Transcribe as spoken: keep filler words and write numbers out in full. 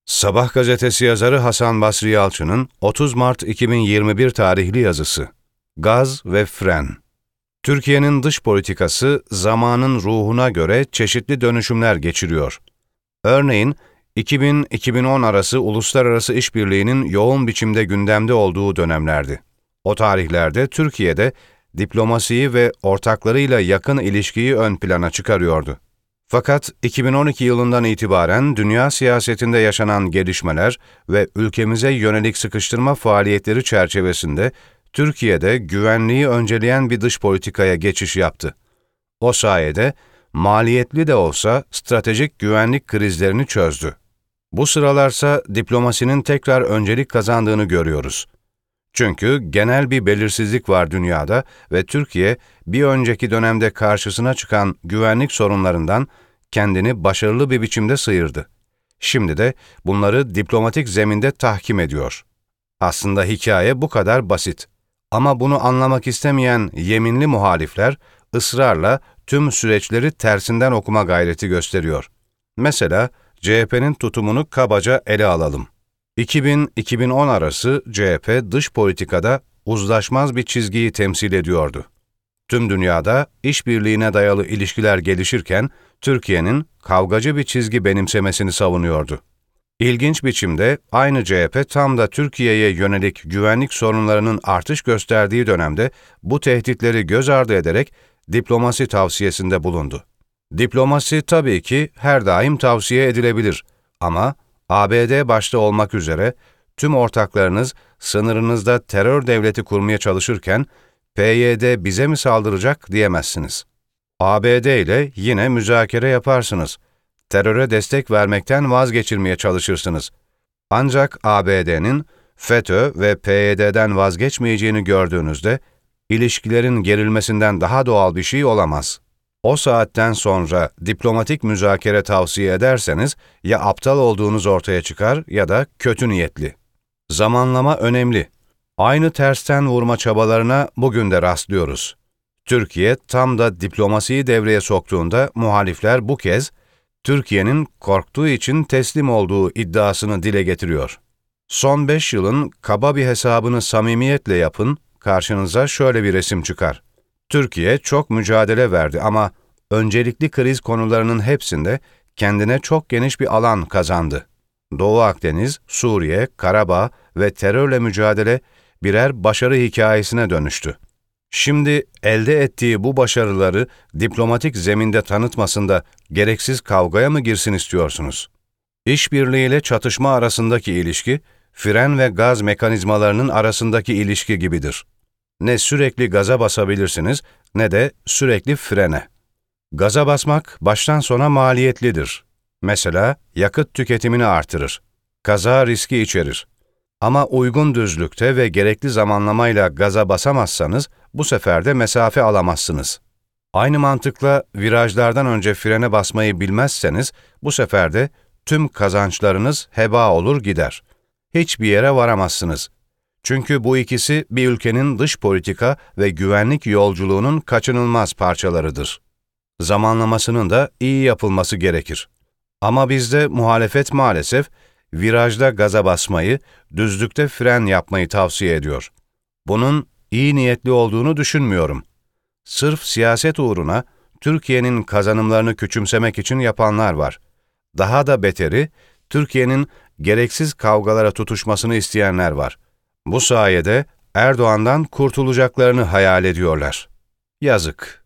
Sabah gazetesi yazarı Hasan Basri Yalçın'ın otuz Mart iki bin yirmi bir tarihli yazısı. Gaz ve fren. Türkiye'nin dış politikası zamanın ruhuna göre çeşitli dönüşümler geçiriyor. Örneğin iki bin iki bin on arası uluslararası işbirliğinin yoğun biçimde gündemde olduğu dönemlerdi. O tarihlerde Türkiye'de diplomasiyi ve ortaklarıyla yakın ilişkiyi ön plana çıkarıyordu. Fakat iki bin on iki yılından itibaren dünya siyasetinde yaşanan gelişmeler ve ülkemize yönelik sıkıştırma faaliyetleri çerçevesinde Türkiye'de güvenliği önceleyen bir dış politikaya geçiş yaptı. O sayede maliyetli de olsa stratejik güvenlik krizlerini çözdü. Bu sıralarsa diplomasinin tekrar öncelik kazandığını görüyoruz. Çünkü genel bir belirsizlik var dünyada ve Türkiye bir önceki dönemde karşısına çıkan güvenlik sorunlarından kendini başarılı bir biçimde sıyırdı. Şimdi de bunları diplomatik zeminde tahkim ediyor. Aslında hikaye bu kadar basit. Ama bunu anlamak istemeyen yeminli muhalifler ısrarla tüm süreçleri tersinden okuma gayreti gösteriyor. Mesela C H P'nin tutumunu kabaca ele alalım. iki bin - iki bin on arası C H P dış politikada uzlaşmaz bir çizgiyi temsil ediyordu. Tüm dünyada işbirliğine dayalı ilişkiler gelişirken Türkiye'nin kavgacı bir çizgi benimsemesini savunuyordu. İlginç biçimde aynı C H P tam da Türkiye'ye yönelik güvenlik sorunlarının artış gösterdiği dönemde bu tehditleri göz ardı ederek diplomasi tavsiyesinde bulundu. Diplomasi tabii ki her daim tavsiye edilebilir ama A B D başta olmak üzere tüm ortaklarınız sınırınızda terör devleti kurmaya çalışırken P Y D bize mi saldıracak diyemezsiniz. A B D ile yine müzakere yaparsınız. Teröre destek vermekten vazgeçirmeye çalışırsınız. Ancak A B D'nin FETÖ ve P Y D'den vazgeçmeyeceğini gördüğünüzde ilişkilerin gerilmesinden daha doğal bir şey olamaz. O saatten sonra diplomatik müzakere tavsiye ederseniz ya aptal olduğunuz ortaya çıkar ya da kötü niyetli. Zamanlama önemli. Aynı tersten vurma çabalarına bugün de rastlıyoruz. Türkiye tam da diplomasiyi devreye soktuğunda muhalifler bu kez Türkiye'nin korktuğu için teslim olduğu iddiasını dile getiriyor. Son beş yılın kaba bir hesabını samimiyetle yapın, karşınıza şöyle bir resim çıkar. Türkiye çok mücadele verdi ama öncelikli kriz konularının hepsinde kendine çok geniş bir alan kazandı. Doğu Akdeniz, Suriye, Karabağ ve terörle mücadele birer başarı hikayesine dönüştü. Şimdi elde ettiği bu başarıları diplomatik zeminde tanıtmasında gereksiz kavgaya mı girsin istiyorsunuz? İşbirliği ile çatışma arasındaki ilişki, fren ve gaz mekanizmalarının arasındaki ilişki gibidir. Ne sürekli gaza basabilirsiniz ne de sürekli frene. Gaza basmak baştan sona maliyetlidir. Mesela yakıt tüketimini artırır. Kaza riski içerir. Ama uygun düzlükte ve gerekli zamanlamayla gaza basamazsanız bu sefer de mesafe alamazsınız. Aynı mantıkla virajlardan önce frene basmayı bilmezseniz bu sefer de tüm kazançlarınız heba olur gider. Hiçbir yere varamazsınız. Çünkü bu ikisi bir ülkenin dış politika ve güvenlik yolculuğunun kaçınılmaz parçalarıdır. Zamanlamasının da iyi yapılması gerekir. Ama bizde muhalefet maalesef virajda gaza basmayı, düzlükte fren yapmayı tavsiye ediyor. Bunun iyi niyetli olduğunu düşünmüyorum. Sırf siyaset uğruna Türkiye'nin kazanımlarını küçümsemek için yapanlar var. Daha da beteri, Türkiye'nin gereksiz kavgalara tutuşmasını isteyenler var. Bu sayede Erdoğan'dan kurtulacaklarını hayal ediyorlar. Yazık.